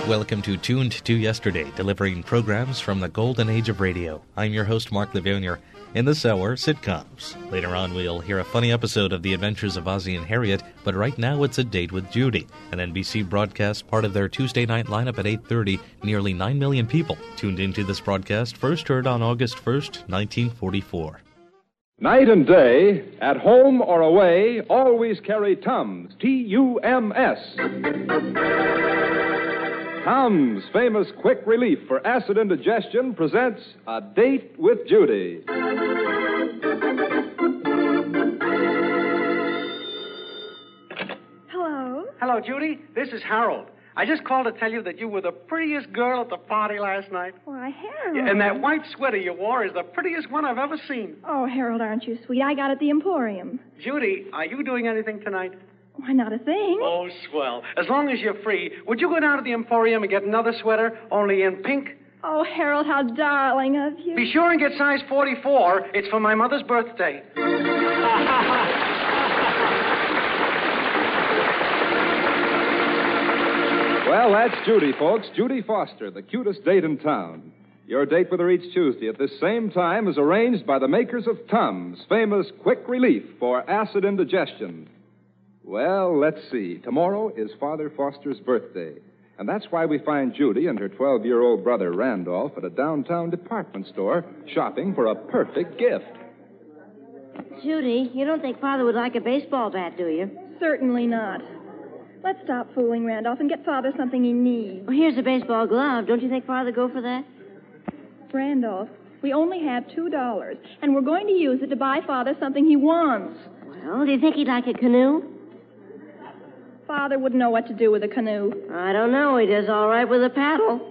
Welcome to Tuned to Yesterday, delivering programs from the golden age of radio. I'm your host, Mark Levanier. In this hour, sitcoms. Later on, we'll hear a funny episode of The Adventures of Ozzie and Harriet, but right now it's A Date with Judy, an NBC broadcast part of their Tuesday night lineup at 8:30. Nearly 9 million people tuned into this broadcast, first heard on August 1st, 1944. Night and day, at home or away, always carry Tums, T-U-M-S. Tums, famous quick relief for acid indigestion, presents A Date with Judy. Hello? Hello, Judy. This is Harold. I just called to tell you that you were the prettiest girl at the party last night. Why, Harold. And that white sweater you wore is the prettiest one I've ever seen. Oh, Harold, aren't you sweet? I got it at the Emporium. Judy, are you doing anything tonight? Why, not a thing. Oh, swell. As long as you're free, would you go down to the Emporium and get another sweater, only in pink? Oh, Harold, how darling of you. Be sure and get size 44. It's for my mother's birthday. Well, that's Judy, folks. Judy Foster, the cutest date in town. Your date with her each Tuesday at this same time is arranged by the makers of Tums, famous quick relief for acid indigestion. Well, let's see. Tomorrow is Father Foster's birthday. And that's why we find Judy and her 12-year-old brother Randolph at a downtown department store shopping for a perfect gift. Judy, you don't think Father would like a baseball bat, do you? Certainly not. Let's stop fooling Randolph and get Father something he needs. Well, here's a baseball glove. Don't you think Father would go for that? Randolph, we only have $2, and we're going to use it to buy Father something he wants. Well, do you think he'd like a canoe? Father wouldn't know what to do with a canoe. I don't know. He does all right with a paddle.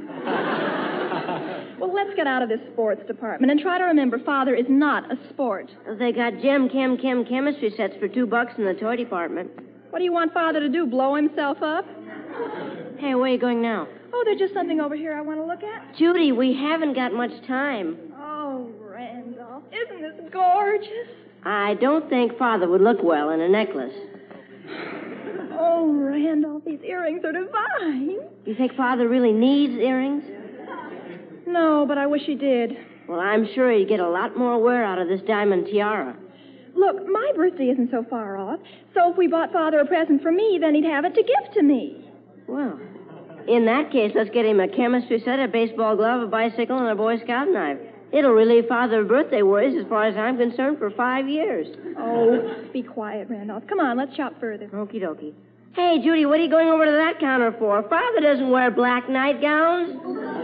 Well, let's get out of this sports department and try to remember Father is not a sport. They got chemistry sets for $2 in the toy department. What do you want Father to do, blow himself up? Hey, where are you going now? Oh, there's just something over here I want to look at. Judy, we haven't got much time. Oh, Randolph, isn't this gorgeous? I don't think Father would look well in a necklace. Oh, Randolph, these earrings are divine. You think Father really needs earrings? No, but I wish he did. Well, I'm sure he'd get a lot more wear out of this diamond tiara. Look, my birthday isn't so far off, so if we bought Father a present for me, then he'd have it to give to me. Well, in that case, let's get him a chemistry set, a baseball glove, a bicycle, and a Boy Scout knife. It'll relieve Father of birthday worries, as far as I'm concerned, for 5 years. Oh, be quiet, Randolph. Come on, let's shop further. Okie dokie. Hey, Judy, what are you going over to that counter for? Father doesn't wear black nightgowns.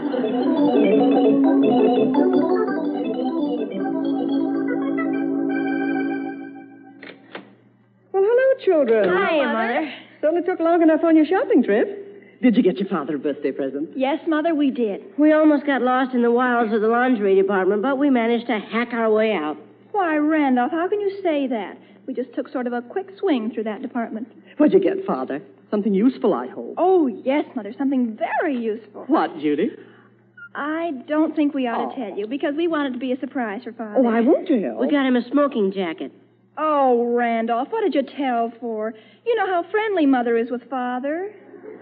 Well, hello, children. Hi, Mother. Certainly took long enough on your shopping trip. Did you get your father a birthday present? Yes, Mother, we did. We almost got lost in the wilds of the lingerie department, but we managed to hack our way out. Why, Randolph, how can you say that? We just took sort of a quick swing through that department. What'd you get, Father? Something useful, I hope. Oh, yes, Mother, something very useful. What, Judy? I don't think we ought to tell you, because we want it to be a surprise for Father. Oh, why won't you? We got him a smoking jacket. Oh, Randolph, what did you tell for? You know how friendly Mother is with Father.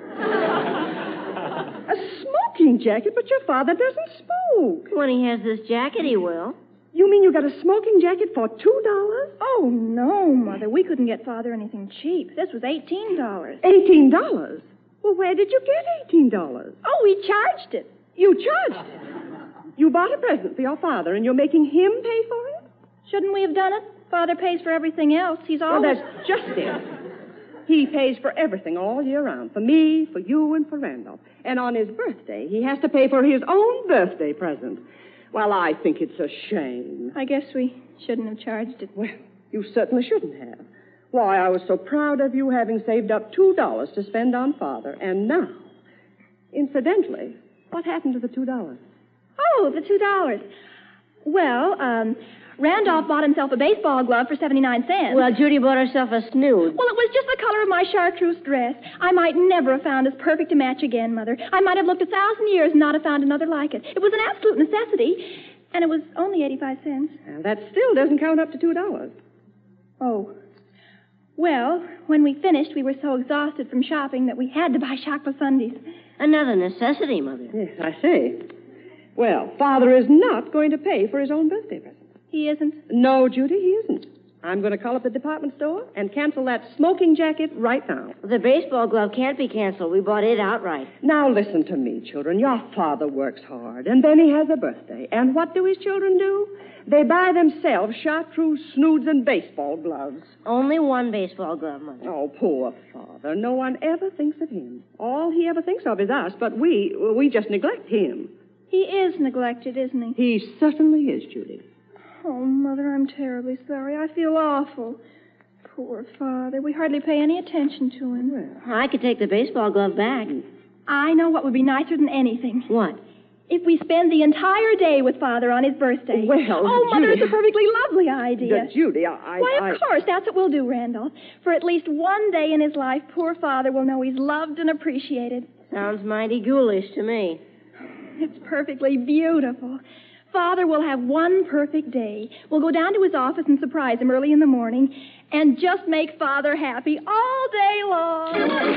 A smoking jacket? But your father doesn't smoke. When he has this jacket, he will. You mean you got a smoking jacket for $2? Oh, no, Mother. We couldn't get Father anything cheap. This was $18. $18? Well, where did you get $18? Oh, we charged it. You charged it? You bought a present for your father, and you're making him pay for it? Shouldn't we have done it? Father pays for everything else. He's always... Well, that's just it. He pays for everything all year round. For me, for you, and for Randolph. And on his birthday, he has to pay for his own birthday present. Well, I think it's a shame. I guess we shouldn't have charged it. Well, you certainly shouldn't have. Why, I was so proud of you having saved up $2 to spend on Father. And now, incidentally, what happened to the $2? Oh, the $2. Well, Randolph bought himself a baseball glove for 79 cents. Well, Judy bought herself a snood. Well, it was just the color of my chartreuse dress. I might never have found as perfect a match again, Mother. I might have looked 1,000 years and not have found another like it. It was an absolute necessity, and it was only 85 cents. Well, that still doesn't count up to $2. Oh. Well, when we finished, we were so exhausted from shopping that we had to buy chocolate sundaes. Another necessity, Mother. Yes, I see. Well, Father is not going to pay for his own birthday present. He isn't? No, Judy, he isn't. I'm going to call up the department store and cancel that smoking jacket right now. The baseball glove can't be canceled. We bought it outright. Now, listen to me, children. Your father works hard, and then he has a birthday. And what do his children do? They buy themselves chartreuse, snoods, and baseball gloves. Only one baseball glove, Mother. Oh, poor Father. No one ever thinks of him. All he ever thinks of is us, but we just neglect him. He is neglected, isn't he? He certainly is, Judy. Oh, Mother, I'm terribly sorry. I feel awful. Poor Father. We hardly pay any attention to him. Well, I could take the baseball glove back. I know what would be nicer than anything. What? If we spend the entire day with Father on his birthday. Well, oh, Mother, Judy. it's a perfectly lovely idea. Judy, Why, of course, that's what we'll do, Randolph. For at least one day in his life, poor Father will know he's loved and appreciated. Sounds mighty ghoulish to me. It's perfectly beautiful. Father will have one perfect day. We'll go down to his office and surprise him early in the morning and just make Father happy all day long.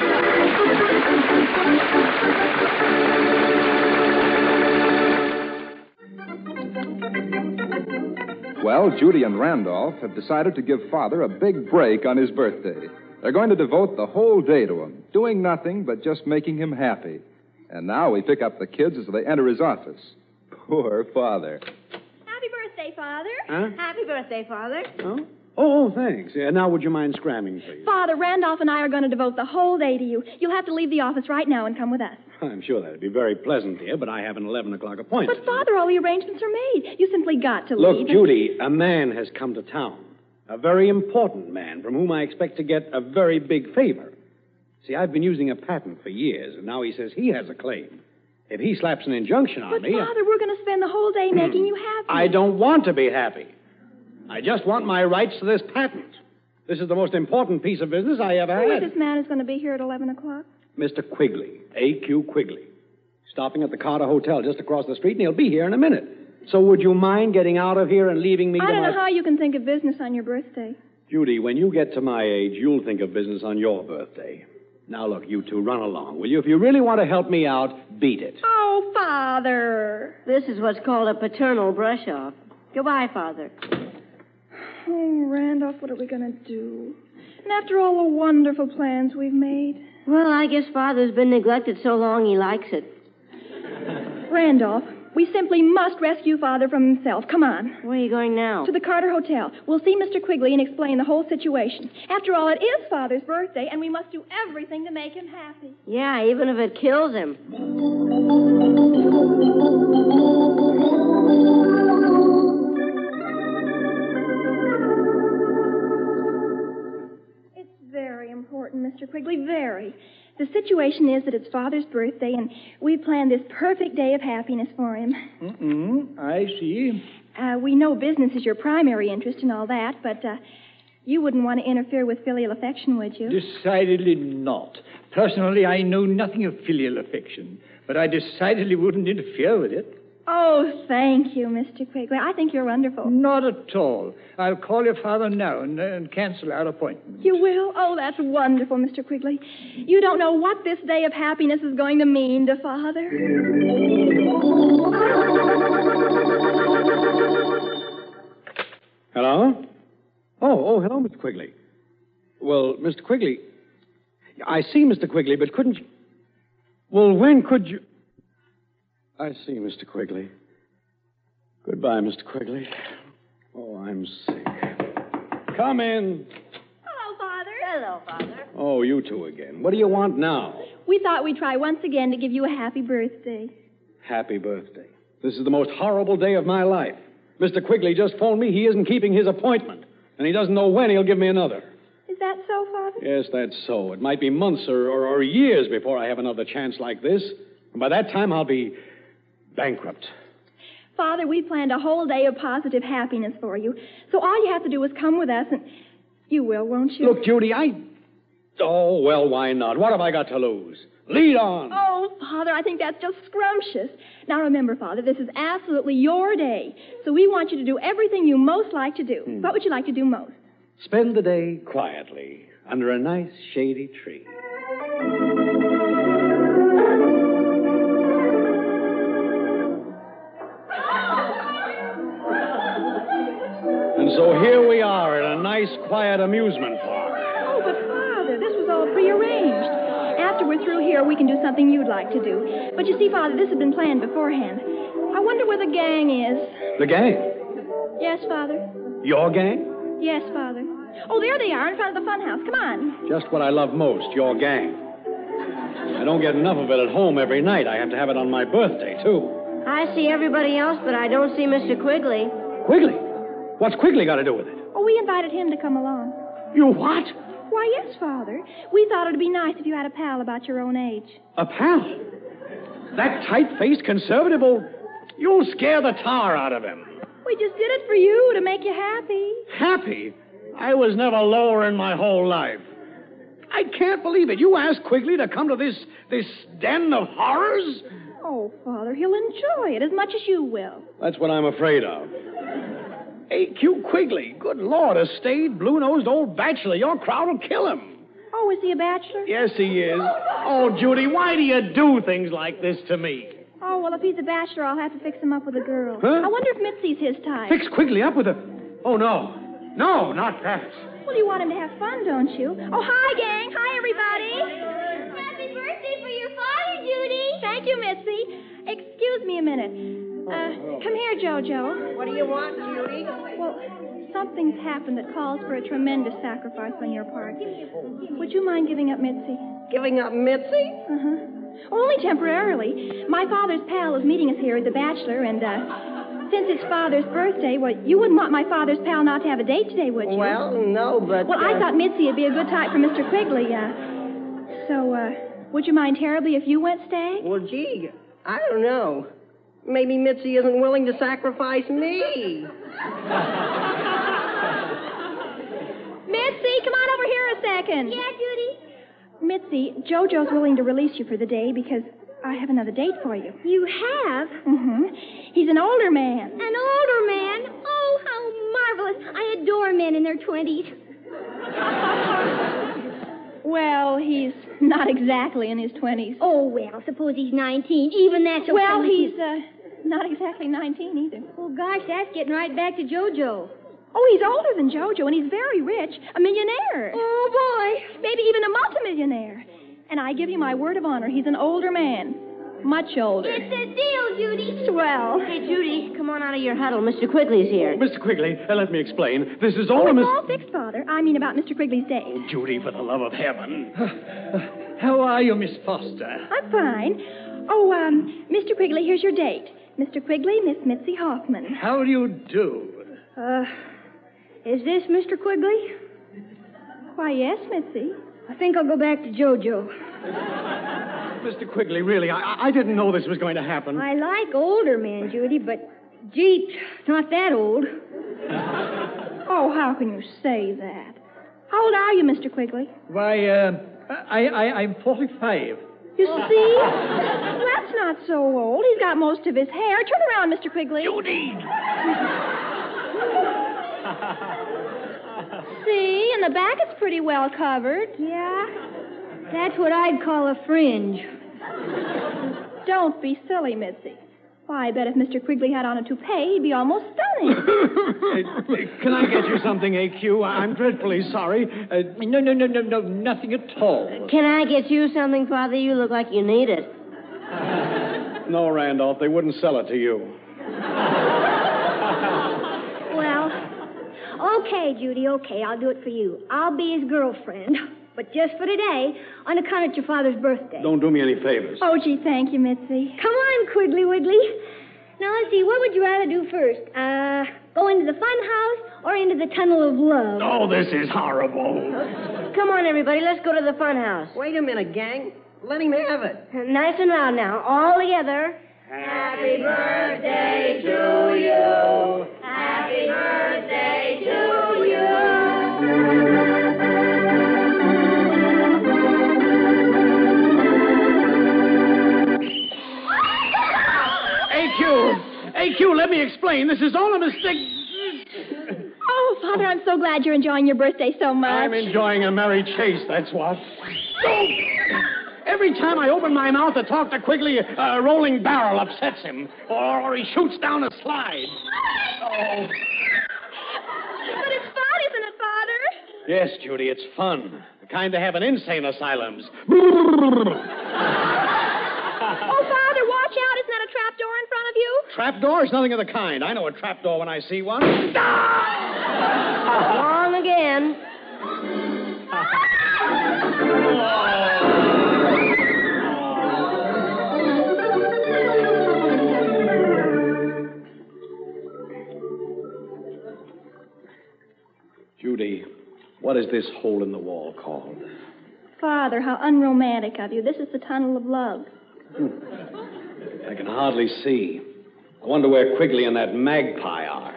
Well, Judy and Randolph have decided to give Father a big break on his birthday. They're going to devote the whole day to him, doing nothing but just making him happy. And now we pick up the kids as they enter his office. Poor Father. Happy birthday, Father. Huh? Happy birthday, Father. Oh? Oh, thanks. Now, would you mind scramming, please? Father, Randolph and I are going to devote the whole day to you. You'll have to leave the office right now and come with us. I'm sure that'd be very pleasant, dear, but I have an 11 o'clock appointment. But, Father, all the arrangements are made. You simply got to Look, leave. Judy, a man has come to town. A very important man from whom I expect to get a very big favor. See, I've been using a patent for years, and now he says he has a claim. If he slaps an injunction on But, me... Father, we're going to spend the whole day making you happy. I don't want to be happy. I just want my rights to this patent. This is the most important piece of business I ever Who had. is this man who's going to be here at 11 o'clock? Mr. Quigley, A.Q. Quigley. Stopping at the Carter Hotel just across the street, and he'll be here in a minute. So would you mind getting out of here and leaving me I to don't my... know how you can think of business on your birthday. Judy, when you get to my age, you'll think of business on your birthday. Now, look, you two, run along, will you? If you really want to help me out, beat it. Oh, Father. This is what's called a paternal brush-off. Goodbye, Father. Oh, Randolph, what are we going to do? And after all the wonderful plans we've made. Well, I guess Father's been neglected so long he likes it. Randolph, we simply must rescue Father from himself. Come on. Where are you going now? To the Carter Hotel. We'll see Mr. Quigley and explain the whole situation. After all, it is Father's birthday, and we must do everything to make him happy. Yeah, even if it kills him. It's very important, Mr. Quigley, very. The situation is that it's Father's birthday, and we planned this perfect day of happiness for him. I see. We know business is your primary interest and all that, but you wouldn't want to interfere with filial affection, would you? Decidedly not. Personally, I know nothing of filial affection, but I decidedly wouldn't interfere with it. Oh, thank you, Mr. Quigley. I think you're wonderful. Not at all. I'll call your father now and cancel our appointment. You will? Oh, that's wonderful, Mr. Quigley. You don't know what this day of happiness is going to mean to Father. Hello? Oh, hello, Mr. Quigley. Well, Mr. Quigley, I see, Mr. Quigley, but couldn't you... Well, when could you... I see, Mr. Quigley. Goodbye, Mr. Quigley. Oh, I'm sick. Come in. Hello, Father. Hello, Father. Oh, you two again. What do you want now? We thought we'd try once again to give you a happy birthday. Happy birthday. This is the most horrible day of my life. Mr. Quigley just phoned me he isn't keeping his appointment, and he doesn't know when he'll give me another. Is that so, Father? Yes, that's so. It might be months or years before I have another chance like this. And by that time, I'll be bankrupt. Father, we planned a whole day of positive happiness for you. So all you have to do is come with us, and you will, won't you? Look, Judy, Oh, well, why not? What have I got to lose? Lead on. Oh, Father, I think that's just scrumptious. Now, remember, Father, this is absolutely your day. So we want you to do everything you most like to do. What would you like to do most? Spend the day quietly, under a nice shady tree. And so here we are at a nice, quiet amusement park. Oh, but Father, this was all prearranged. After we're through here, we can do something you'd like to do. But you see, Father, this had been planned beforehand. I wonder where the gang is. The gang? Yes, Father. Your gang? Yes, Father. Oh, there they are in front of the funhouse. Come on. Just what I love most, your gang. I don't get enough of it at home every night. I have to have it on my birthday, too. I see everybody else, but I don't see Mr. Quigley. Quigley? What's Quigley got to do with it? Oh, we invited him to come along. You what? Why, yes, Father. We thought it'd be nice if you had a pal about your own age. A pal? That tight-faced conservative old... You'll scare the tar out of him. We just did it for you to make you happy. Happy? I was never lower in my whole life. I can't believe it. You asked Quigley to come to this den of horrors? Oh, Father, he'll enjoy it as much as you will. That's what I'm afraid of. A.Q. Quigley, good Lord, a staid, blue-nosed old bachelor. Your crowd will kill him. Oh, is he a bachelor? Yes, he is. Oh, Judy, why do you do things like this to me? Oh, well, if he's a bachelor, I'll have to fix him up with a girl. Huh? I wonder if Mitzi's his type. Fix Quigley up with a... Oh, no. No, not that. Well, you want him to have fun, don't you? Oh, hi, gang. Hi, everybody. Happy birthday for your father, Judy. Thank you, Mitzi. Excuse me a minute. Come here, Jojo. What do you want, Judy? Well, something's happened that calls for a tremendous sacrifice on your part. Would you mind giving up Mitzi? Giving up Mitzi? Uh-huh. Only temporarily. My father's pal is meeting us here at the Bachelor, and since it's Father's birthday, well, you wouldn't want my father's pal not to have a date today, would you? Well, no, but... Well, I thought Mitzi would be a good type for Mr. Quigley. So, would you mind terribly if you went staying? Well, gee, I don't know. Maybe Mitzi isn't willing to sacrifice me. Mitzi, come on over here a second. Yeah, Judy? Mitzi, Jojo's willing to release you for the day because I have another date for you. You have? Mm-hmm. He's an older man. An older man? Oh, how marvelous. I adore men in their 20s. Well, he's not exactly in his 20s. Oh, well, suppose he's 19. Even that's okay. Well, he's not exactly 19 either. Oh, gosh, that's getting right back to JoJo. Oh, he's older than Jojo, and he's very rich. A millionaire. Oh, boy. Maybe even a multimillionaire. And I give you my word of honor, he's an older man. Much older. It's a deal, Judy. Swell. Hey, Judy, come on out of your huddle. Mr. Quigley's here. Mr. Quigley, let me explain. This is all Oh, a it's all fixed, Father. I mean about Mr. Quigley's date. Oh, Judy, for the love of heaven. How are you, Miss Foster? I'm fine. Oh, Mr. Quigley, here's your date. Mr. Quigley, Miss Mitzi Hoffman. How do you do? Is this Mr. Quigley? Why, yes, Mitzi. I think I'll go back to JoJo. Mr. Quigley, really, I didn't know this was going to happen. I like older men, Judy, but Jeep's not that old. Oh, how can you say that? How old are you, Mr. Quigley? Why, I'm 45. You see? That's not so old. He's got most of his hair. Turn around, Mr. Quigley. Judy! See, in the back it's pretty well covered. Yeah? That's what I'd call a fringe. Don't be silly, Mitzi. Why, I bet if Mr. Quigley had on a toupee, he'd be almost stunning. Can I get you something, A.Q.? I'm dreadfully sorry. No, nothing at all. Can I get you something, Father? You look like you need it. No, Randolph, they wouldn't sell it to you. Well, okay, Judy, okay, I'll do it for you. I'll be his girlfriend, but just for today, on account it's your father's birthday. Don't do me any favors. Oh, gee, thank you, Mitzi. Come on, Quigley Wiggly. Now, let's see, what would you rather do first? Go into the fun house or into the tunnel of love? Oh, this is horrible. Come on, everybody. Let's go to the fun house. Wait a minute, gang. Let him have it. Nice and loud now. All together. Happy birthday to you. Happy birthday to you. A.Q., let me explain. This is all a mistake. Oh, Father, I'm so glad you're enjoying your birthday so much. I'm enjoying a merry chase, that's what. Oh! Every time I open my mouth to talk to Quigley, a rolling barrel upsets him. Or he shoots down a slide. Oh. But it's fun, isn't it, Father? Yes, Judy, it's fun. The kind they have in insane asylums. Oh, Father, watch out. Isn't that a trap door in front of you? Trapdoors? Nothing of the kind. I know a trapdoor when I see one. Wrong again. Judy, what is this hole in the wall called? Father, how unromantic of you. This is the tunnel of love. I can hardly see. I wonder where Quigley and that magpie are.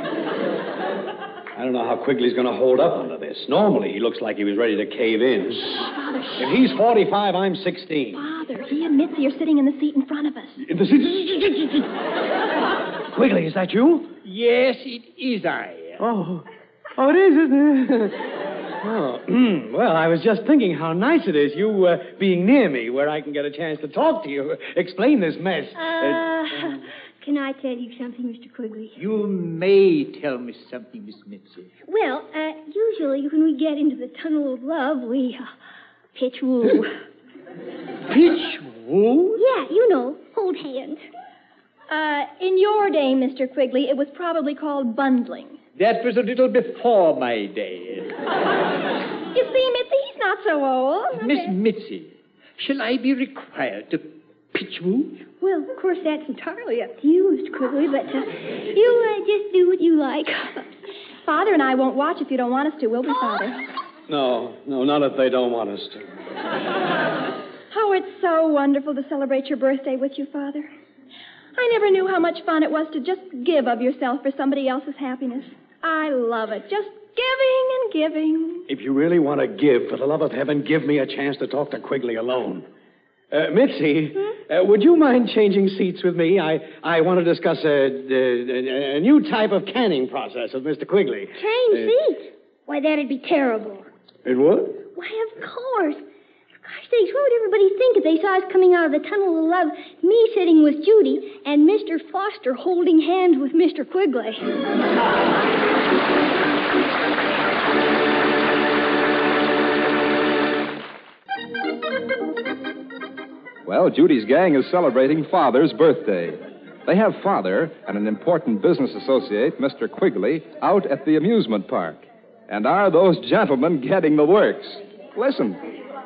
I don't know how Quigley's going to hold up under this. Normally, he looks like he was ready to cave in. Father, If he's 45, I'm 16. Father, he and Mitzi are sitting in the seat in front of us. In the Quigley, is that you? Yes, it is I. Oh, it is, isn't it? Oh, well, I was just thinking how nice it is, you being near me, where I can get a chance to talk to you, explain this mess. Can I tell you something, Mr. Quigley? You may tell me something, Miss Mitzi. Well, usually when we get into the tunnel of love, we pitch woo. Pitch woo? Yeah, you know, hold hands. In your day, Mr. Quigley, it was probably called bundling. That was a little before my day. You see, Mitzi, he's not so old. Miss Mitzi, shall I be required to pitch woo? Well, of course, that's entirely up to you, Mr. Quigley, but you just do what you like. Father and I won't watch if you don't want us to, will we, Father? No, not if they don't want us to. Oh, it's so wonderful to celebrate your birthday with you, Father. I never knew how much fun it was to just give of yourself for somebody else's happiness. I love it. Just giving and giving. If you really want to give, for the love of heaven, give me a chance to talk to Quigley alone. Mitzi, would you mind changing seats with me? I want to discuss a new type of canning process with Mr. Quigley. Change seats? Why, that'd be terrible. It would? Why, of course. For gosh sakes, what would everybody think if they saw us coming out of the tunnel of love, me sitting with Judy, and Mr. Foster holding hands with Mr. Quigley? Well, Judy's gang is celebrating Father's birthday. They have Father and an important business associate, Mr. Quigley, out at the amusement park. And are those gentlemen getting the works? Listen.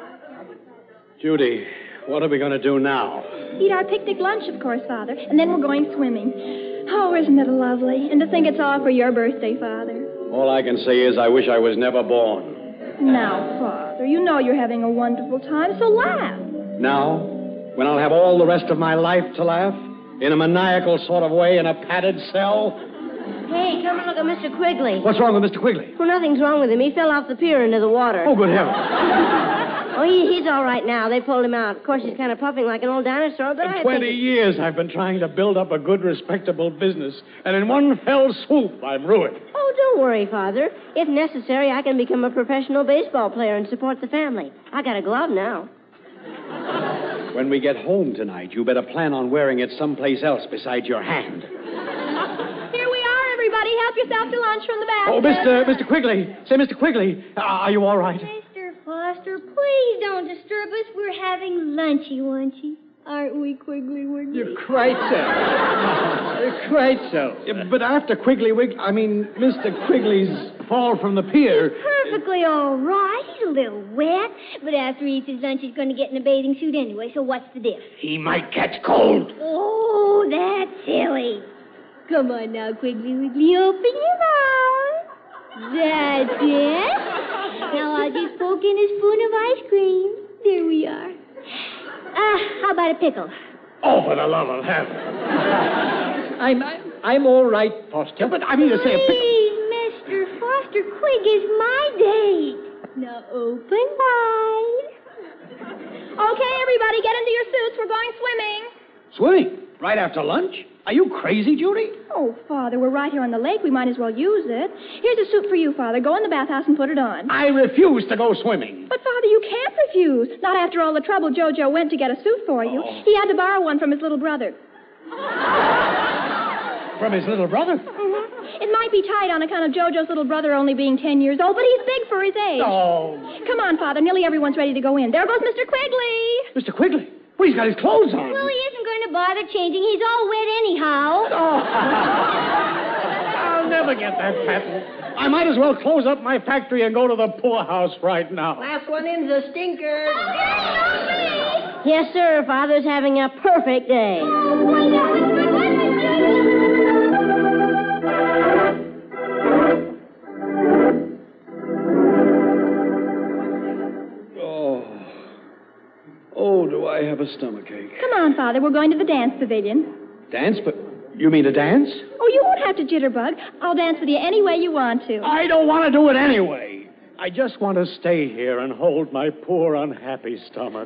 Judy, what are we going to do now? Eat our picnic lunch, of course, Father. And then we're going swimming. Oh, isn't it lovely? And to think it's all for your birthday, Father. All I can say is I wish I was never born. Now, Father, you know you're having a wonderful time, so laugh. Now? When I'll have all the rest of my life to laugh? In a maniacal sort of way in a padded cell? Hey, come and look at Mr. Quigley. What's wrong with Mr. Quigley? Well, nothing's wrong with him. He fell off the pier into the water. Oh, good heavens. Oh, he's all right now. They pulled him out. Of course, he's kind of puffing like an old dinosaur, but I 20 think... years I've been trying to build up a good, respectable business, and in one fell swoop, I'm ruined. Oh, don't worry, Father. If necessary, I can become a professional baseball player and support the family. I got a glove now. When we get home tonight, you better plan on wearing it someplace else besides your hand. Here we are, everybody. Help yourself to lunch from the basket. Oh, Mr. Quigley. Say, Mr. Quigley, are you all right? Mr. Foster, please don't disturb us. We're having lunchy-wunchy. Aren't we, Quiggly Wiggly? You're quite so. You're quite so. Yeah, but after Mr. Quigley's fall from the pier... He's perfectly all right. He's a little wet, but after he eats his lunch, he's going to get in a bathing suit anyway, so what's the diff? He might catch cold. Oh, that's silly. Come on now, Quiggly Wiggly, open your mouth. That's it. Now I'll just poke in a spoon of ice cream. There we are. How about a pickle? Oh, for the love of heaven. I'm all right, Foster. But I mean to say a pickle... Please, Mr. Foster, Quig is my date. Now open wide. Okay, everybody, get into your suits. We're going swimming. Swimming? Right after lunch? Are you crazy, Judy? Oh, Father, we're right here on the lake. We might as well use it. Here's a suit for you, Father. Go in the bathhouse and put it on. I refuse to go swimming. But, Father, you can't refuse. Not after all the trouble Jojo went to get a suit for you. Oh. He had to borrow one from his little brother. From his little brother? Mm-hmm. It might be tight on account of Jojo's little brother only being 10 years old, but he's big for his age. Oh. Come on, Father. Nearly everyone's ready to go in. There goes Mr. Quigley. Mr. Quigley? Well, he's got his clothes on. Well, he isn't going to bother changing. He's all wet anyhow. Oh. I'll never get that patent. I might as well close up my factory and go to the poorhouse right now. Last one in's a stinker. Yes, sir. Father's having a perfect day. Oh, do I have a stomachache? Come on, Father. We're going to the dance pavilion. Dance? But you mean to dance? Oh, you won't have to jitterbug. I'll dance with you any way you want to. I don't want to do it anyway. I just want to stay here and hold my poor, unhappy stomach.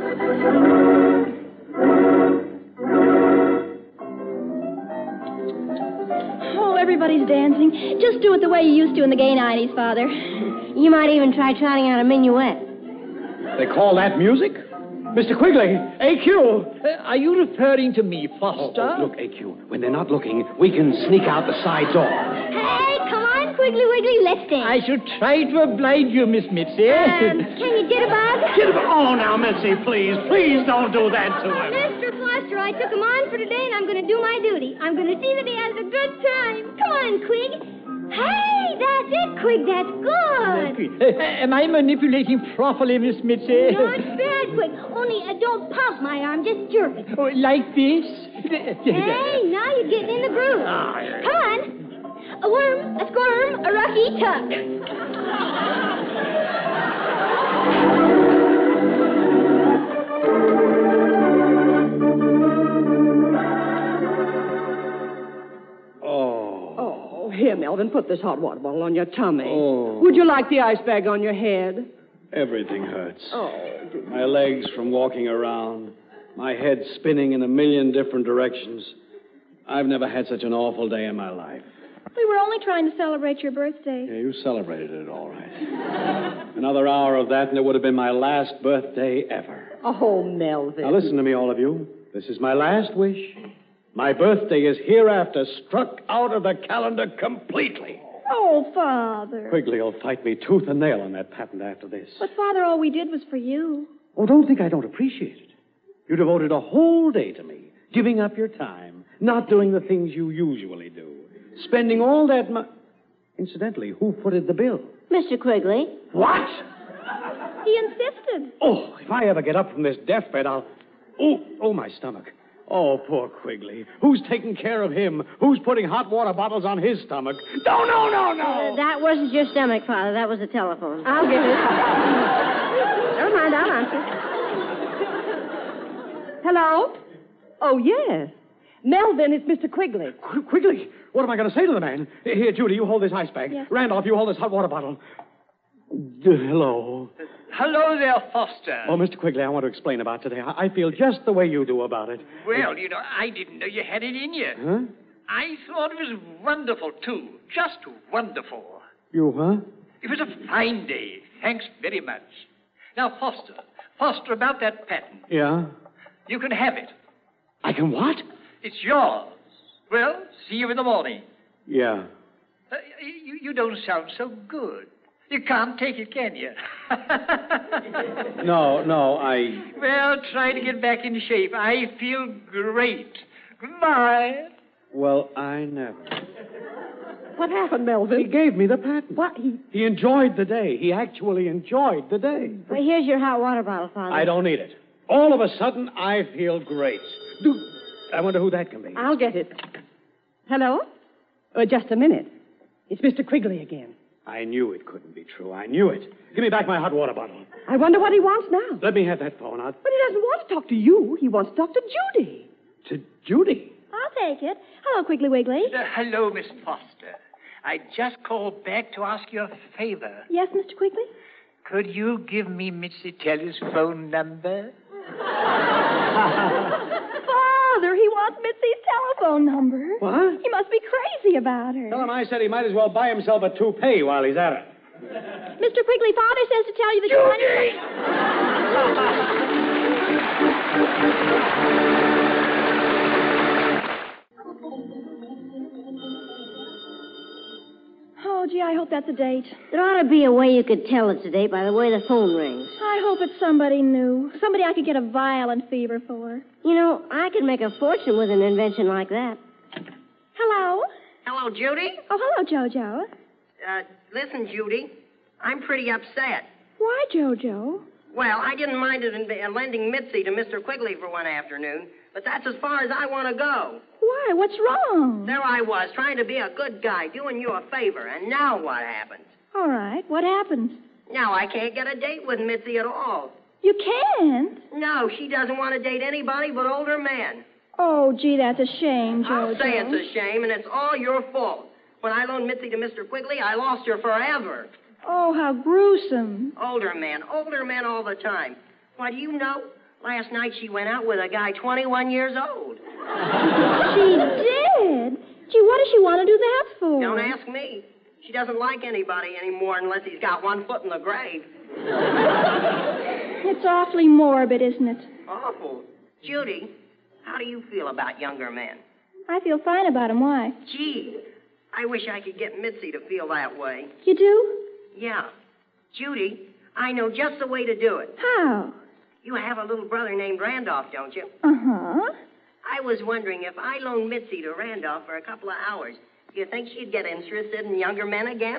Oh, everybody's dancing. Just do it the way you used to in the gay 90s, Father. You might even try trotting out a minuet. They call that music? Mr. Quigley, AQ. Are you referring to me, Foster? Oh, look, AQ, when they're not looking, we can sneak out the side door. Hey, come on, Quiggly Wiggly, let's dance. I should try to oblige you, Miss Mitzi. Can you jitterbug? Jitterbug? Oh, now, Mitzi, please don't do that to him. Mr. Foster, I took him on for today, and I'm going to do my duty. I'm going to see that he has a good time. Come on, Quig. Hey, that's it, Quig. That's good. Am I manipulating properly, Miss Mitzi? Not bad, Quig. Only don't pump my arm. Just jerk it. Oh, like this? Hey, now you're getting in the groove. Come on. A worm, a squirm, a rocky tuck. Here, Melvin, put this hot water bottle on your tummy. Oh. Would you like the ice bag on your head? Everything hurts. Oh. My legs from walking around. My head spinning in a million different directions. I've never had such an awful day in my life. We were only trying to celebrate your birthday. Yeah, you celebrated it all right. Another hour of that, and it would have been my last birthday ever. Oh, Melvin. Now, listen to me, all of you. This is my last wish. My birthday is hereafter struck out of the calendar completely. Oh, Father. Quigley will fight me tooth and nail on that patent after this. But, Father, all we did was for you. Oh, don't think I don't appreciate it. You devoted a whole day to me, giving up your time, not doing the things you usually do, spending all that money. Incidentally, who footed the bill? Mr. Quigley. What? He insisted. Oh, if I ever get up from this deathbed, I'll... Oh, my stomach. Oh, poor Quigley. Who's taking care of him? Who's putting hot water bottles on his stomach? No. That wasn't your stomach, Father. That was the telephone. I'll get it. Never mind, I'll answer. Hello? Oh, yes. Melvin, it's Mr. Quigley. Quigley? What am I going to say to the man? Here, Judy, you hold this ice bag. Yes. Randolph, you hold this hot water bottle. Hello. Hello there, Foster. Oh, Mr. Quigley, I want to explain about today. I feel just the way you do about it. Well, you know, I didn't know you had it in you. Huh? I thought it was wonderful, too. Just wonderful. You, huh? It was a fine day. Thanks very much. Now, Foster, about that patent. Yeah? You can have it. I can what? It's yours. Well, see you in the morning. Yeah. You don't sound so good. You can't take it, can you? No, I... Well, try to get back in shape. I feel great. Goodbye. Well, I never. What happened, Melvin? He gave me the patent. What? He enjoyed the day. He actually enjoyed the day. Well, here's your hot water bottle, Father. I don't need it. All of a sudden, I feel great. I wonder who that can be. I'll get it. Hello? Just a minute. It's Mr. Quigley again. I knew it couldn't be true. I knew it. Give me back my hot water bottle. I wonder what he wants now. Let me have that phone. But he doesn't want to talk to you. He wants to talk to Judy. To Judy? I'll take it. Hello, Quigley Wiggly. Hello, Miss Foster. I just called back to ask you a favor. Yes, Mr. Quigley? Could you give me Mitzi Telly's phone number? Father, he wants Mitzi's telephone telephone number. What? He must be crazy about her. Tell him I said he might as well buy himself a toupee while he's at it. Mr. Quigley, Father says to tell you that Oh, gee, I hope that's a date. There ought to be a way you could tell it's a date by the way the phone rings. I hope it's somebody new. Somebody I could get a violent fever for. You know, I could make a fortune with an invention like that. Hello? Hello, Judy. Oh, hello, Jojo. Listen, Judy, I'm pretty upset. Why, Jojo? Well, I didn't mind lending Mitzi to Mr. Quigley for one afternoon, but that's as far as I want to go. Why? What's wrong? There I was, trying to be a good guy, doing you a favor, and now what happens? All right, what happened? Now I can't get a date with Mitzi at all. You can't? No, she doesn't want to date anybody but older men. Oh, gee, that's a shame, Jojo. I'll say it's a shame, and it's all your fault. When I loaned Mitzi to Mr. Quigley, I lost her forever. Oh, how gruesome. Older men all the time. Why, do you know? Last night she went out with a guy 21 years old. She did? Gee, what does she want to do that for? Don't ask me. She doesn't like anybody anymore unless he's got one foot in the grave. It's awfully morbid, isn't it? Awful. Judy, how do you feel about younger men? I feel fine about him. Why? Gee, I wish I could get Mitzi to feel that way. You do? Yeah. Judy, I know just the way to do it. How? You have a little brother named Randolph, don't you? Uh-huh. I was wondering if I loaned Mitzi to Randolph for a couple of hours, do you think she'd get interested in younger men again?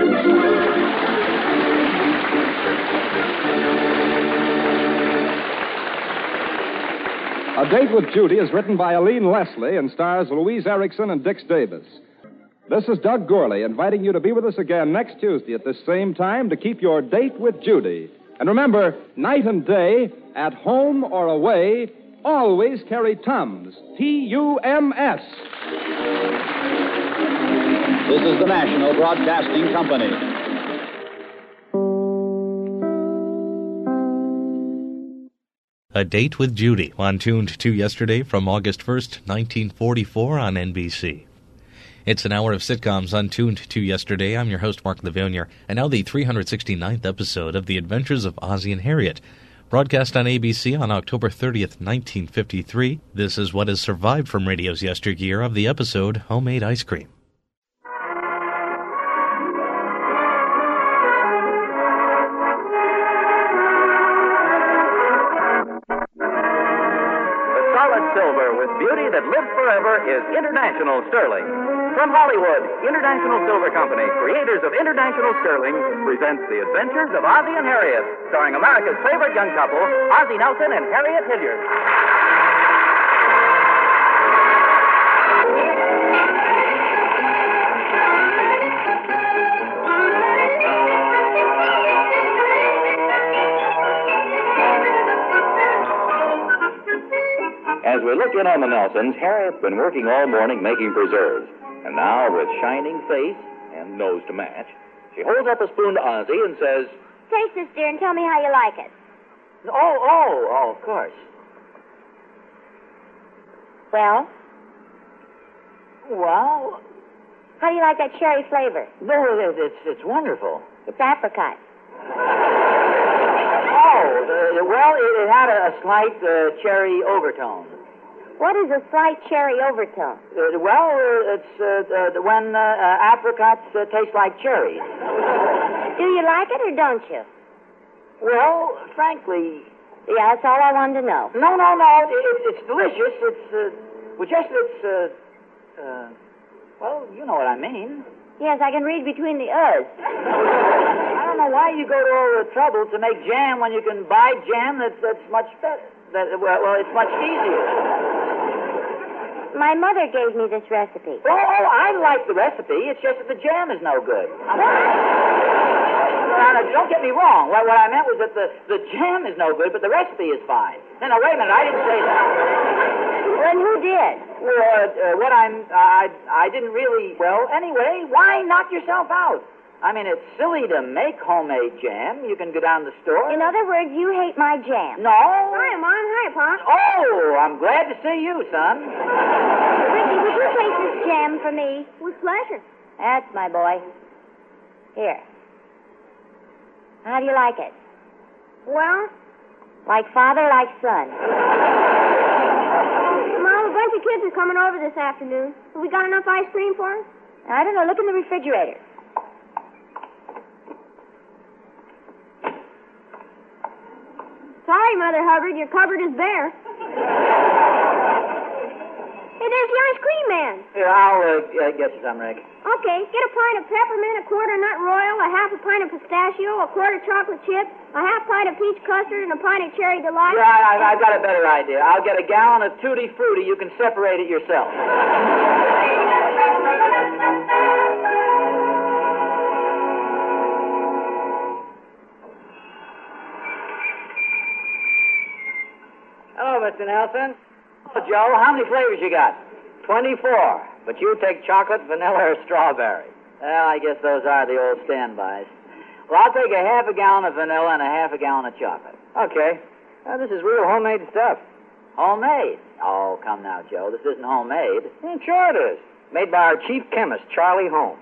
A Date with Judy is written by Aline Leslie and stars Louise Erickson and Dix Davis. This is Doug Gourley inviting you to be with us again next Tuesday at this same time to keep your date with Judy. And remember, night and day, at home or away, always carry Tums. T-U-M-S. This is the National Broadcasting Company. A Date with Judy, on Tuned to Yesterday from August 1st, 1944 on NBC. It's an hour of sitcoms on Tuned to Yesterday. I'm your host, Mark Livonia, and now the 369th episode of The Adventures of Ozzie and Harriet. Broadcast on ABC on October 30th, 1953, this is what has survived from radio's yesteryear of the episode Homemade Ice Cream. Silver with beauty that lives forever is International Sterling. From Hollywood, International Silver Company, creators of International Sterling, presents The Adventures of Ozzie and Harriet, starring America's favorite young couple, Ozzie Nelson and Harriet Hilliard. As we look in on the Nelsons, Harriet's been working all morning making preserves. And now, with shining face and nose to match, she holds up a spoon to Ozzie and says, Taste this, dear, and tell me how you like it. Oh, of course. Well? Well, How do you like that cherry flavor? no, it's wonderful. It's apricot. Well, it had a slight cherry overtone. What is a slight cherry overtone? It's when apricots taste like cherries. Do you like it or don't you? Well, frankly... Yeah, that's all I wanted to know. No. It's delicious. Well, you know what I mean. Yes, I can read between the U's. I don't know why you go to all the trouble to make jam when you can buy jam that's much better. It's much easier. My mother gave me this recipe. Oh, I like the recipe. It's just that the jam is no good. Now, don't get me wrong. What I meant was that the jam is no good, but the recipe is fine. Now, wait a minute. I didn't say that. Then who did? Well, I didn't really... Well, anyway, why knock yourself out? I mean, it's silly to make homemade jam. You can go down to the store. In other words, you hate my jam. No. Hi, Mom. Hi, Pop. Oh, I'm glad to see you, son. Ricky Would you take this jam for me? With pleasure. That's my boy. Here. How do you like it? Well, Like father, like son. Mom, a bunch of kids are coming over this afternoon. Have we got enough ice cream for them? I don't know. Look in the refrigerator. Sorry, Mother Hubbard, your cupboard is bare. Hey, there's the ice cream man. Here, I'll get you some, Rick. Okay, get a pint of peppermint, a quarter nut royal, a half a pint of pistachio, a quarter chocolate chip, a half pint of peach custard, and a pint of cherry delight. Yeah, I've got a better idea. I'll get a gallon of Tutti Frutti. You can separate it yourself. Hello, Mr. Nelson. Oh, Joe, how many flavors you got? 24. But you take chocolate, vanilla, or strawberry. Well, I guess those are the old standbys. Well, I'll take a half a gallon of vanilla and a half a gallon of chocolate. Okay. This is real homemade stuff. Homemade? Oh, come now, Joe. This isn't homemade. Sure it is. Made by our chief chemist, Charlie Holmes.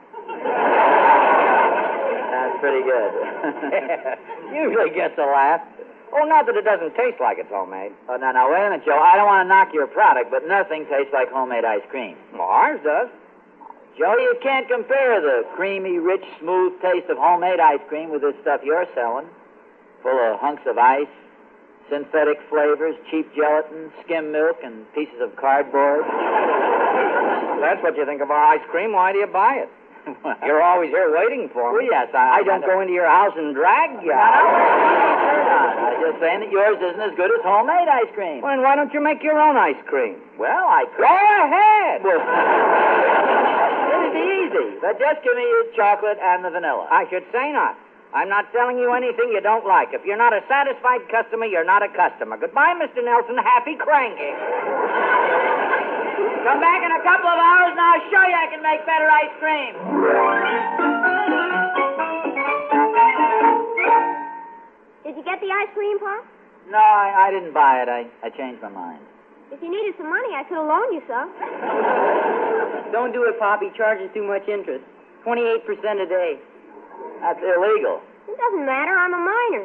That's pretty good. Usually gets a laugh. Oh, not that it doesn't taste like it's homemade. Oh, now, wait a minute, Joe. I don't want to knock your product, but nothing tastes like homemade ice cream. Well, ours does. Joe, you can't compare the creamy, rich, smooth taste of homemade ice cream with this stuff you're selling. Full of hunks of ice, synthetic flavors, cheap gelatin, skim milk, and pieces of cardboard. That's what you think of our ice cream. Why do you buy it? You're always here waiting for me. Well, yes, I don't go into your house and drag you out. I'm just saying that yours isn't as good as homemade ice cream. Well, then why don't you make your own ice cream? Well, I could. Go ahead. Well, pretty easy. But just give me your chocolate and the vanilla. I should say not. I'm not selling you anything you don't like. If you're not a satisfied customer, you're not a customer. Goodbye, Mr. Nelson. Happy cranking. Come back in a couple of hours, and I'll show you I can make better ice cream. Did you get the ice cream, Pop? No, I didn't buy it. I changed my mind. If you needed some money, I could have loaned you some. Don't do it, Pop. He charges too much interest. 28% a day. That's illegal. It doesn't matter. I'm a minor.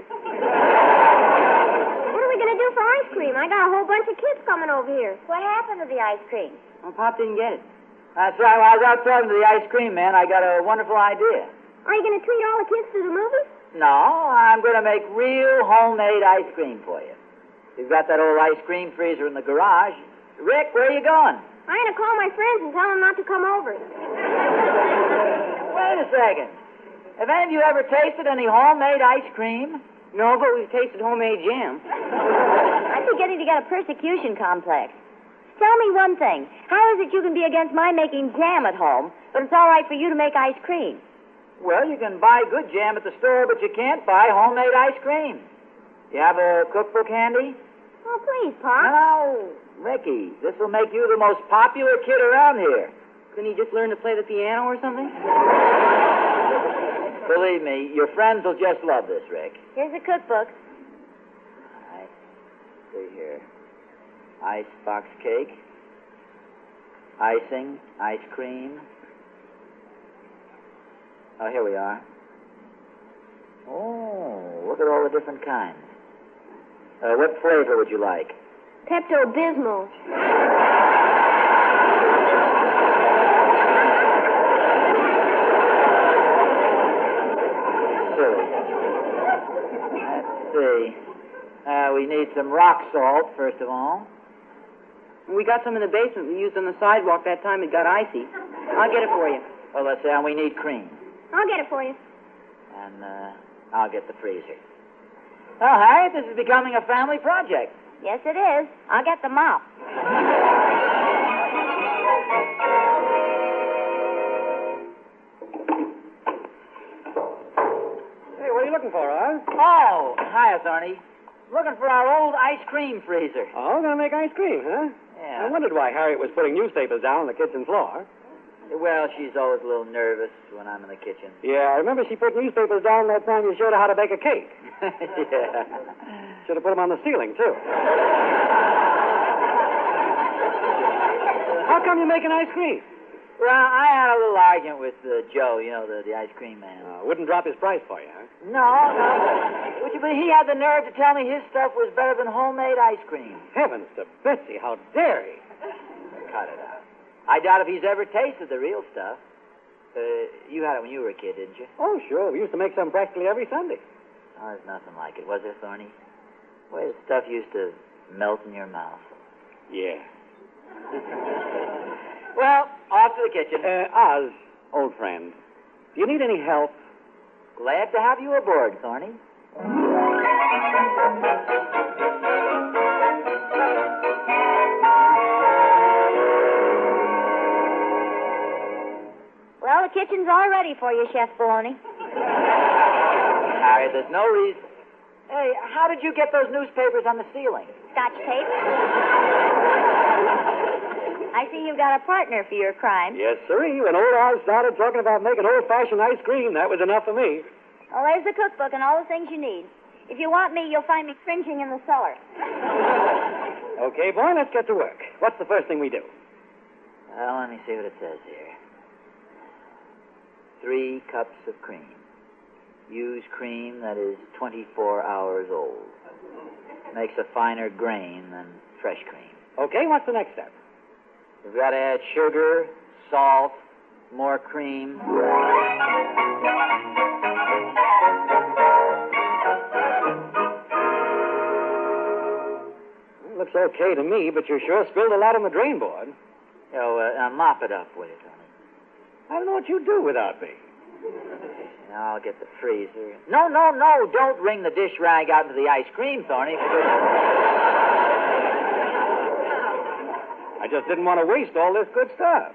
What are we going to do for ice cream? I got a whole bunch of kids coming over here. What happened to the ice cream? Well, Pop didn't get it. That's right. While I was out talking to the ice cream man, I got a wonderful idea. Are you going to treat all the kids to the movies? No, I'm going to make real homemade ice cream for you. You've got that old ice cream freezer in the garage. Rick, where are you going? I'm going to call my friends and tell them not to come over. Wait a second. Have any of you ever tasted any homemade ice cream? No, but we've tasted homemade jam. I'm beginning to get a persecution complex. Tell me one thing. How is it you can be against my making jam at home, but it's all right for you to make ice cream? Well, you can buy good jam at the store, but you can't buy homemade ice cream. You have a cookbook handy? Oh, please, Pop. No, Ricky, this will make you the most popular kid around here. Couldn't you just learn to play the piano or something? Believe me, your friends will just love this, Rick. Here's the cookbook. All right. See here. Icebox cake. Icing. Ice cream. Oh, here we are. Oh, look at all the different kinds. What flavor would you like? Pepto-Bismol. Let's see. We need some rock salt, first of all. We got some in the basement we used on the sidewalk that time it got icy. I'll get it for you. Well, let's see. And we need cream. I'll get it for you. And I'll get the freezer. Well, Harriet, this is becoming a family project. Yes, it is. I'll get the mop. Hey, what are you looking for, Oz? Oh, hi, Thorny. Looking for our old ice cream freezer. Oh, gonna make ice cream, huh? Yeah. I wondered why Harriet was putting newspapers down on the kitchen floor. Well, she's always a little nervous when I'm in the kitchen. Yeah, I remember she put newspapers down that time you showed her how to bake a cake. Yeah. Should have put them on the ceiling, too. How come you're making ice cream? Well, I had a little argument with Joe, you know, the ice cream man. Wouldn't drop his price for you, huh? No. Would you believe he had the nerve to tell me his stuff was better than homemade ice cream? Heavens to Betsy, how dare he? Cut it out. I doubt if he's ever tasted the real stuff. You had it when you were a kid, didn't you? Oh, sure. We used to make some practically every Sunday. Oh, there's nothing like it, was there, Thorny? Well, the stuff used to melt in your mouth. Yeah. Well, off to the kitchen. Oz, old friend, do you need any help? Glad to have you aboard, Thorny. Well, the kitchen's all ready for you, Chef Bologna. Harry, there's no reason. Hey, how did you get those newspapers on the ceiling? Scotch tape. I see you've got a partner for your crime. Yes, sirree. When old Oz started talking about making old-fashioned ice cream, that was enough for me. Well, there's the cookbook and all the things you need. If you want me, you'll find me cringing in the cellar. Okay, boy, let's get to work. What's the first thing we do? Well, let me see what it says here. 3 cups of cream. Use cream that is 24 hours old. Makes a finer grain than fresh cream. Okay, what's the next step? We've got to add sugar, salt, more cream. Looks okay to me, but you sure spilled a lot on the drain board. Mop it up, will you, Tony? I don't know what you'd do without me. Now I'll get the freezer. No, don't wring the dish rag out into the ice cream, Thorny. I just didn't want to waste all this good stuff.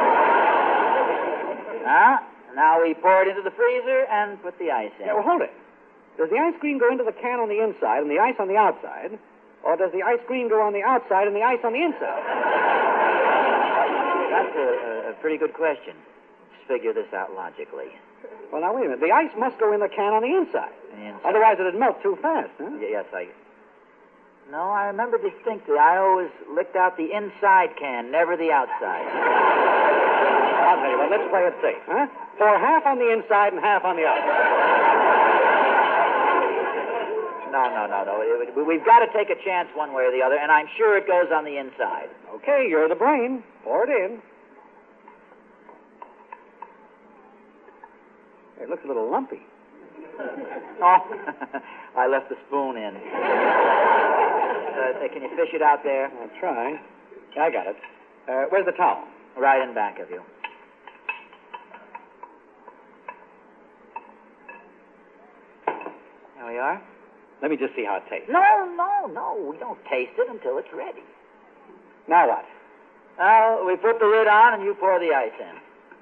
Now we pour it into the freezer and put the ice in. Yeah, well, hold it. Does the ice cream go into the can on the inside and the ice on the outside? Or does the ice cream go on the outside and the ice on the inside? That's a pretty good question. Let's figure this out logically. Well, now, wait a minute. The ice must go in the can on the inside. Otherwise, it'd melt too fast, huh? Yes, No, I remember distinctly. I always licked out the inside can, never the outside. I'll tell you what, let's play it safe, huh? Pour half on the inside and half on the outside. No. We've got to take a chance one way or the other, and I'm sure it goes on the inside. Okay, you're the brain. Pour it in. It looks a little lumpy. Oh, I left the spoon in. Can you fish it out there? I'll try. Yeah, I got it. Where's the towel? Right in back of you. There we are. Let me just see how it tastes. No. We don't taste it until it's ready. Now what? Well, we put the lid on and you pour the ice in.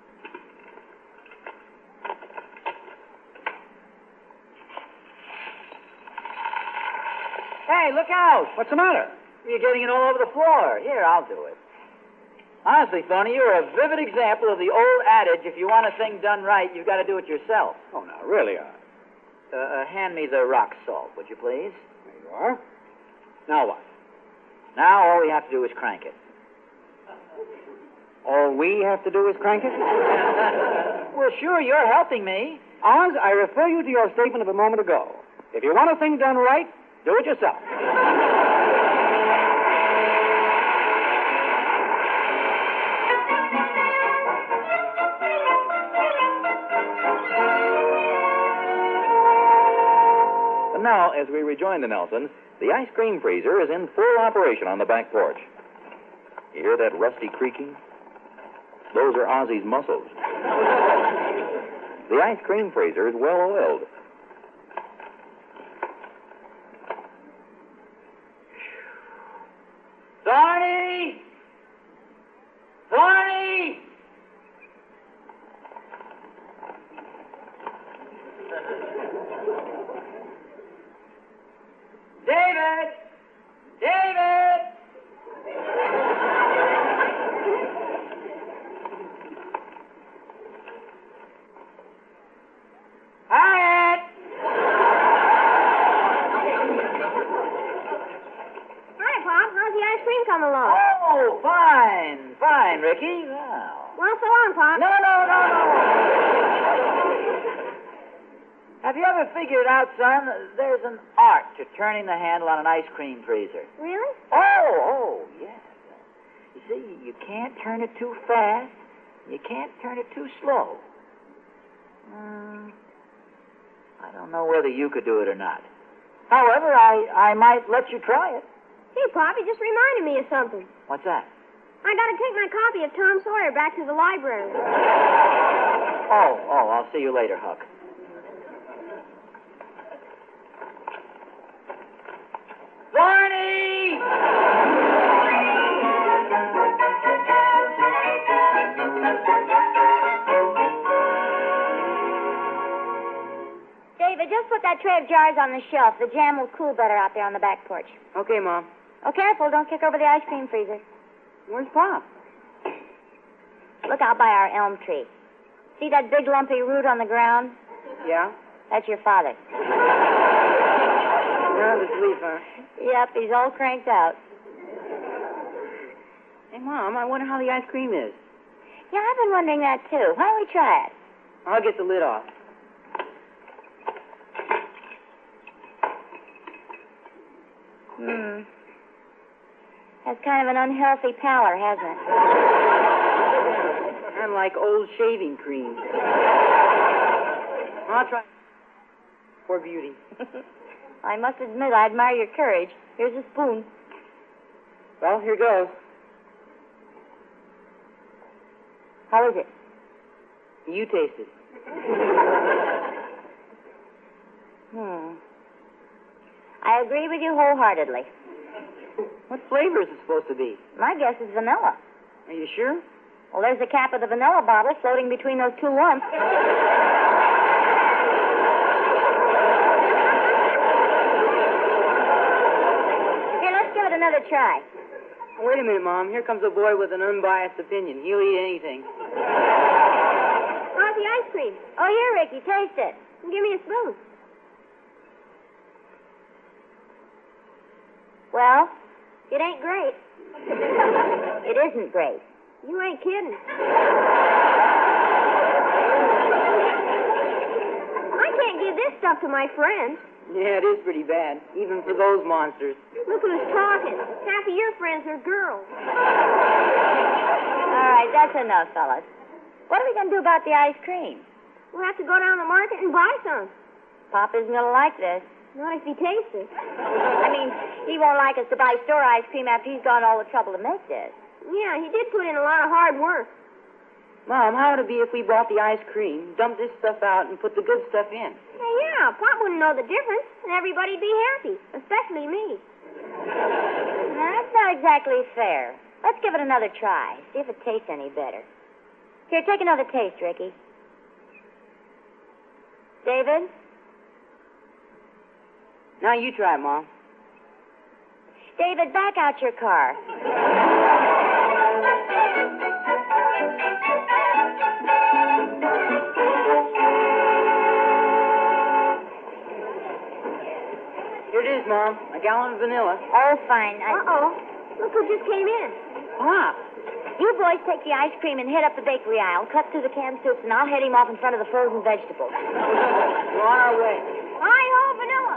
Hey, look out! What's the matter? You're getting it all over the floor. Here, I'll do it. Honestly, Tony, you're a vivid example of the old adage, if you want a thing done right, you've got to do it yourself. Oh, now, really? Hand me the rock salt, would you please? There you are. Now what? Now all we have to do is crank it. All we have to do is crank it? Well, sure, you're helping me. Oz, I refer you to your statement of a moment ago. If you want a thing done right, do it yourself. And now, as we rejoin the Nelsons, the ice cream freezer is in full operation on the back porch. You hear that rusty creaking? Those are Ozzy's muscles. The ice cream freezer is well oiled. Thorny! Thorny! David! David! Harriet! Hi, Pop. How's the ice cream coming along? Oh, fine. Fine, Ricky. Well. Well, so long, Pop. No. Have you ever figured out, son, there's an art to turning the handle on an ice cream freezer? Really? Oh, yes. You see, you can't turn it too fast. You can't turn it too slow. I don't know whether you could do it or not. However, I might let you try it. Hey, Pop, you just reminded me of something. What's that? I gotta take my copy of Tom Sawyer back to the library. Oh, I'll see you later, Huck. Barney! David, just put that tray of jars on the shelf. The jam will cool better out there on the back porch. Okay, Mom. Oh, careful. Don't kick over the ice cream freezer. Where's Pop? Look out by our elm tree. See that big lumpy root on the ground? Yeah? That's your father. Well, to sleep, huh? Yep, he's all cranked out. Hey, Mom, I wonder how the ice cream is. Yeah, I've been wondering that, too. Why don't we try it? I'll get the lid off. That's kind of an unhealthy pallor, hasn't it? And like old shaving cream. I'll try. For beauty. I must admit, I admire your courage. Here's a spoon. Well, here goes. How is it? You taste it. I agree with you wholeheartedly. What flavor is it supposed to be? My guess is vanilla. Are you sure? Well, there's the cap of the vanilla bottle floating between those two lumps. Here, let's give it another try. Wait a minute, Mom. Here comes a boy with an unbiased opinion. He'll eat anything. How's the ice cream? Oh, here, Ricky. Taste it. And give me a spoon. Well, it ain't great. It isn't great. You ain't kidding. I can't give this stuff to my friends. Yeah, it is pretty bad, even for those monsters. Look who's talking. Half of your friends are girls. All right, that's enough, fellas. What are we going to do about the ice cream? We'll have to go down to the market and buy some. Pop isn't going to like this. Not if he tastes it. I mean, he won't like us to buy store ice cream after he's gone all the trouble to make this. Yeah, he did put in a lot of hard work. Mom, how would it be if we bought the ice cream, dumped this stuff out, and put the good stuff in? Yeah, Pop wouldn't know the difference, and everybody'd be happy, especially me. Now, that's not exactly fair. Let's give it another try, see if it tastes any better. Here, take another taste, Ricky. David? Now you try it, Mom. David, back out your car. Here it is, Mom. A gallon of vanilla. Oh, fine. Uh-oh. Look who just came in. Pop. You boys take the ice cream and head up the bakery aisle, cut through the canned soups, and I'll head him off in front of the frozen vegetables. We're on our way. Hi-ho, vanilla.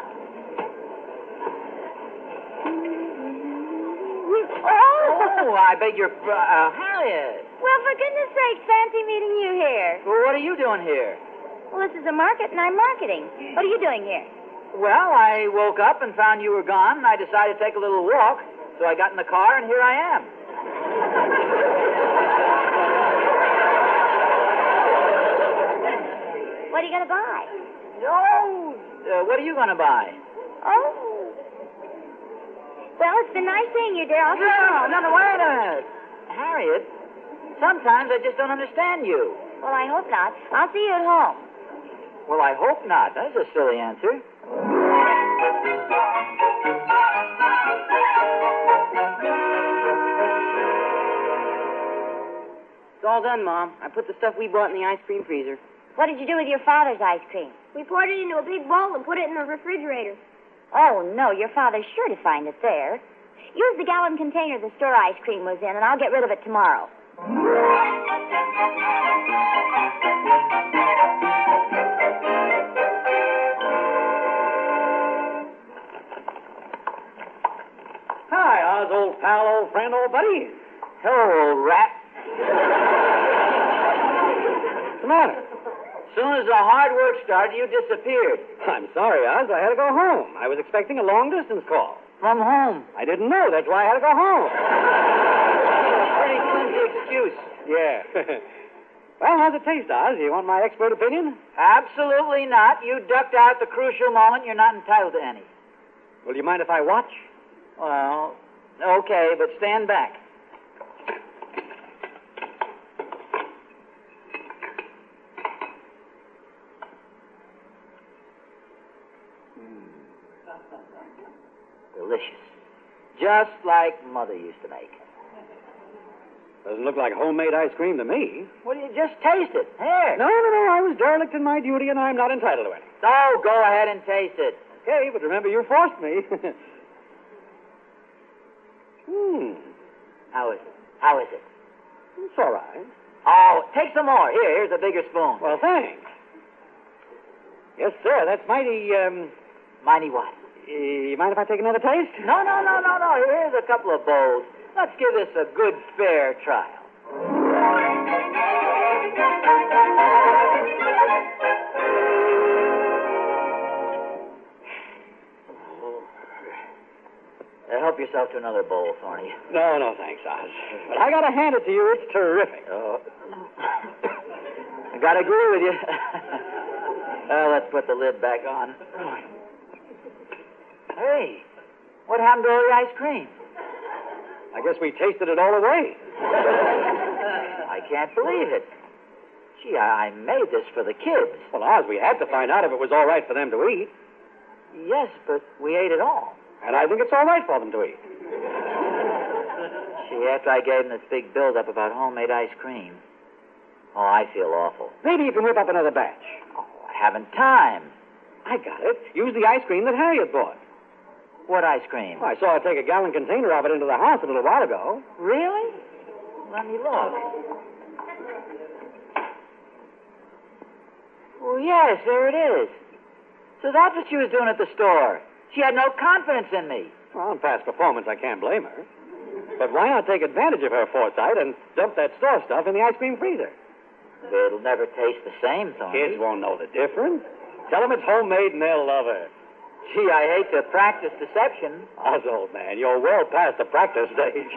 Oh, I beg your... Harriet. Well, for goodness sakes, fancy meeting you here. Well, what are you doing here? Well, this is a market, and I'm marketing. What are you doing here? Well, I woke up and found you were gone, and I decided to take a little walk. So I got in the car, and here I am. What are you going to buy? Oh, what are you going to buy? Oh. Well, it's been nice seeing you, dear. I'll see you home. No, wait a minute. Harriet, sometimes I just don't understand you. Well, I hope not. I'll see you at home. Well, I hope not. That's a silly answer. It's all done, Mom. I put the stuff we bought in the ice cream freezer. What did you do with your father's ice cream? We poured it into a big bowl and put it in the refrigerator. Oh, no, your father's sure to find it there. Use the gallon container the store ice cream was in, and I'll get rid of it tomorrow. Hi, Oz, old pal, old friend, old buddy. Hello, old rat. What's the matter? As soon as the hard work started, you disappeared. I'm sorry, Oz. I had to go home. I was expecting a long-distance call. From home. I didn't know. That's why I had to go home. Pretty flimsy excuse. Yeah. Well, how's it taste, Oz? You want my expert opinion? Absolutely not. You ducked out the crucial moment. You're not entitled to any. Will you mind if I watch? Well, okay, but stand back. Delicious. Just like Mother used to make. Doesn't look like homemade ice cream to me. Well, you just taste it. Here. No. I was derelict in my duty, and I'm not entitled to any. Oh, go ahead and taste it. Okay, but remember, you forced me. How is it? How is it? It's all right. Oh, take some more. Here's a bigger spoon. Well, thanks. Yes, sir. That's mighty, Mighty what? You mind if I take another taste? No. Here's a couple of bowls. Let's give this a good, fair trial. Help yourself to another bowl, Thorny. No, thanks, Oz. But I gotta hand it to you. It's terrific. Oh. I gotta agree with you. Well, let's put the lid back on. Hey, what happened to all the ice cream? I guess we tasted it all away. I can't believe it. Gee, I made this for the kids. Well, Oz, we had to find out if it was all right for them to eat. Yes, but we ate it all. And I think it's all right for them to eat. Gee, after I gave them this big build-up about homemade ice cream, I feel awful. Maybe you can whip up another batch. Oh, I haven't time. I got it. Use the ice cream that Harriet bought. What ice cream? Well, I saw her take a gallon container of it into the house a little while ago. Really? Let me look. Well, yes, there it is. So that's what she was doing at the store. She had no confidence in me. Well, on past performance, I can't blame her. But why not take advantage of her foresight and dump that store stuff in the ice cream freezer? It'll never taste the same, Tony. Kids won't know the difference. Tell them it's homemade and they'll love her. Gee, I hate to practice deception. Oz, old man, you're well past the practice stage.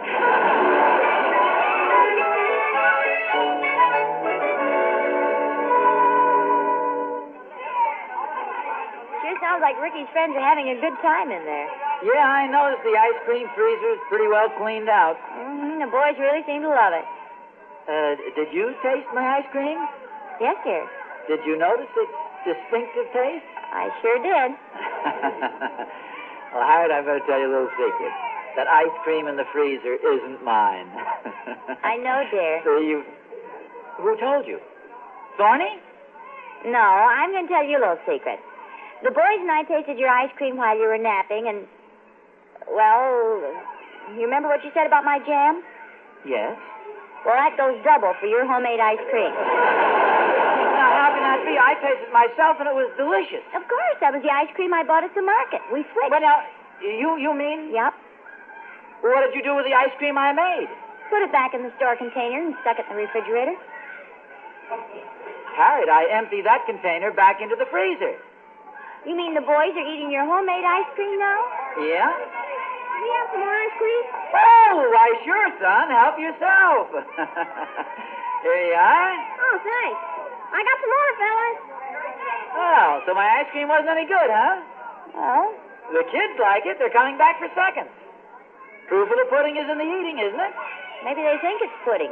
Sure sounds like Ricky's friends are having a good time in there. Yeah, I noticed the ice cream freezer is pretty well cleaned out. Mm-hmm. The boys really seem to love it. Did you taste my ice cream? Yes, dear. Did you notice its distinctive taste? I sure did. Well, Howard, I better tell you a little secret. That ice cream in the freezer isn't mine. I know, dear. So who told you? Thorny? No, I'm going to tell you a little secret. The boys and I tasted your ice cream while you were napping, and, well, you remember what you said about my jam? Yes. Well, that goes double for your homemade ice cream. Now, how can that be? I tasted it myself, and it was delicious. Of course, that was the ice cream I bought at the market. We switched. But now, you mean? Yep. Well, what did you do with the ice cream I made? Put it back in the store container and stuck it in the refrigerator. Harriet, I emptied that container back into the freezer. You mean the boys are eating your homemade ice cream now? Yeah? Can we have some more ice cream? Oh, why, sure, son. Help yourself. Here you are. Oh, thanks. I got some more, fellas. Well, so my ice cream wasn't any good, huh? Oh? The kids like it. They're coming back for seconds. Proof of the pudding is in the eating, isn't it? Maybe they think it's pudding.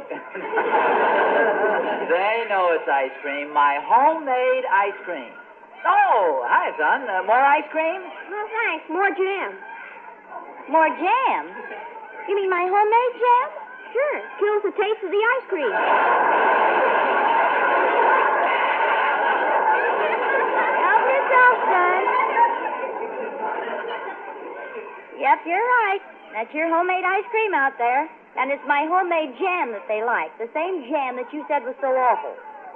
They know it's ice cream. My homemade ice cream. Oh, hi, son. More ice cream? No, thanks. More jam. More jam? You mean my homemade jam? Sure. Kills the taste of the ice cream. Help yourself, son. Yep, you're right. That's your homemade ice cream out there. And it's my homemade jam that they like. The same jam that you said was so awful.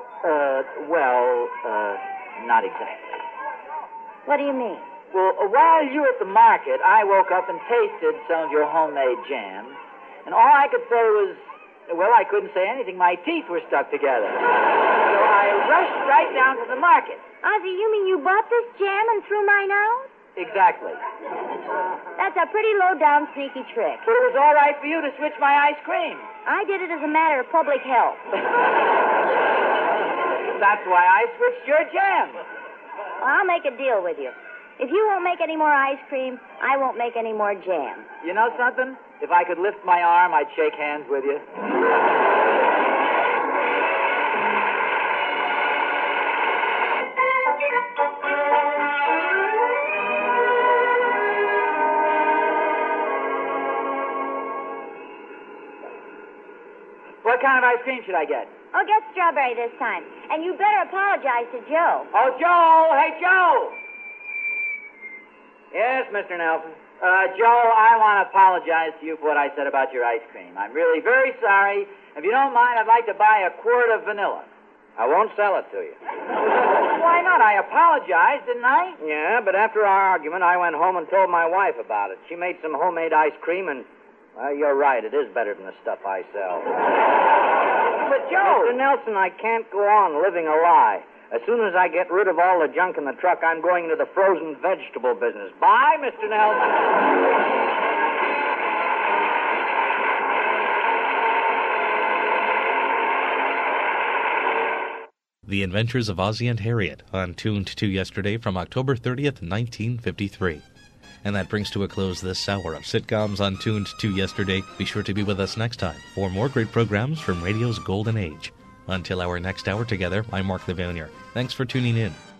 Not exactly. What do you mean? Well, while you were at the market, I woke up and tasted some of your homemade jam. And all I could say was, well, I couldn't say anything. My teeth were stuck together. So I rushed right down to the market. Ozzie, you mean you bought this jam and threw mine out? Exactly. That's a pretty low-down, sneaky trick. But it was all right for you to switch my ice cream. I did it as a matter of public health. That's why I switched your jam. Well, I'll make a deal with you. If you won't make any more ice cream, I won't make any more jam. You know something? If I could lift my arm, I'd shake hands with you. What kind of ice cream should I get? Oh, get strawberry this time. And you better apologize to Joe. Oh, Joe! Hey, Joe! Yes, Mr. Nelson. Joe, I want to apologize to you for what I said about your ice cream. I'm really very sorry. If you don't mind, I'd like to buy a quart of vanilla. I won't sell it to you. Why not? I apologized, didn't I? Yeah, but after our argument, I went home and told my wife about it. She made some homemade ice cream, and, well, you're right. It is better than the stuff I sell. But, Joe... Mr. Nelson, I can't go on living a lie. As soon as I get rid of all the junk in the truck, I'm going into the frozen vegetable business. Bye, Mr. Nelson. The Adventures of Ozzie and Harriet on Tuned to Yesterday from October 30th, 1953. And that brings to a close this hour of sitcoms on Tuned to Yesterday. Be sure to be with us next time for more great programs from radio's golden age. Until our next hour together, I'm Mark Levanier. Thanks for tuning in.